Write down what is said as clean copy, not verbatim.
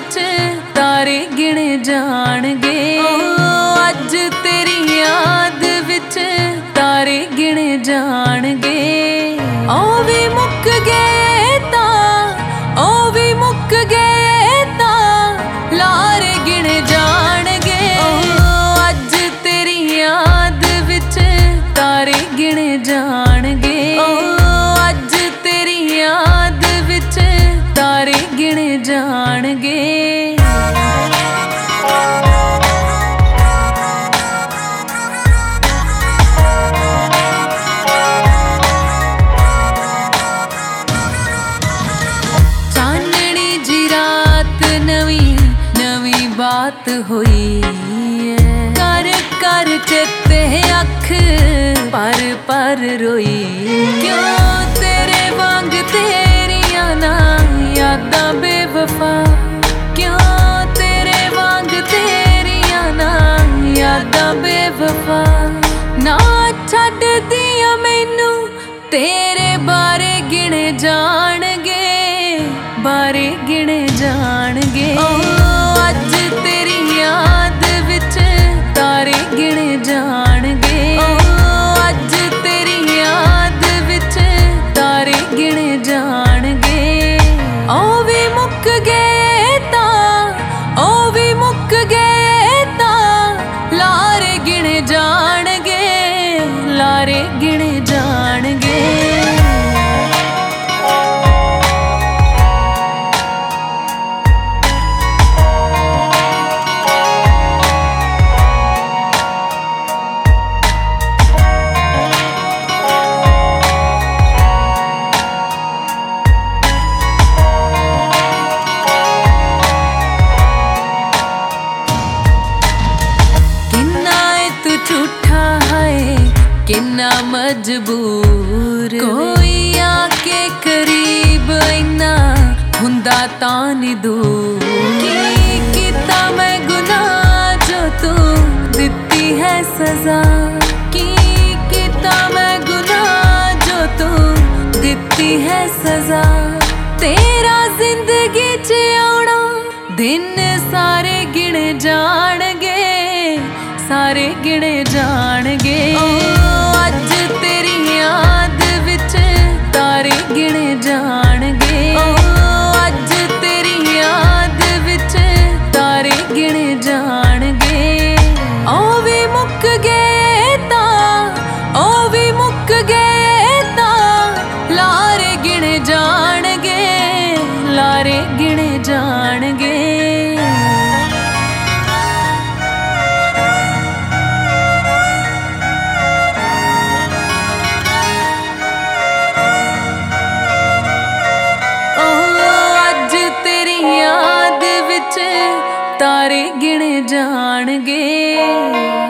विच तारे गिणे जाणगे। अज तेरी याद विच तारे गिणे जाणगे। ओ भी मुक गए तां, ओ भी मुक गए तां लारे गिणे जाणगे। अज तेरी याद विच तारे गिणे जाणगे। अज तेरी याद विच तारे गिणे जाणगे। बात हुई है कर कर चेते अख पर पर रोई। क्यों तेरे वांग तेरिया ना यादां बेवफा, क्यों तेरे वांग तेरिया ना यादां बेवफा। ना छड्ड दिया मैनू तेरे बारे गिणे जाणगे, बारे गिणे जाणगे। अज तेरी याद विच तारे गिणे जाणगे। अज तेरी याद विच तारे गिणे जाणगे। ओ भी मुक गए तां, ओ भी मुक गए तां लारे गिणे जाणगे, लारे गिणे जाणगे। किन्ना मजबूर कोई आके करीब इन्ना हुंदा तां नी दूर। की कीता मैं गुनाह जो तू दित्ती है सजा, की कीता मैं गुनाह जो तू दित्ती है सजा। तेरा जिंदगी च आउणा दिन सारे गिणे जाणगे, सारे गिणे जाणगे। अज तेरी याद विच तारे गिणे जाणगे। अज तेरी याद विच तारे गिणे जाणगे। ओ भी मुक गए तां, ओ भी मुक गए तां लारे गिणे जाणगे, लारे गिणे जाणगे। तारे गिणे जाणगे।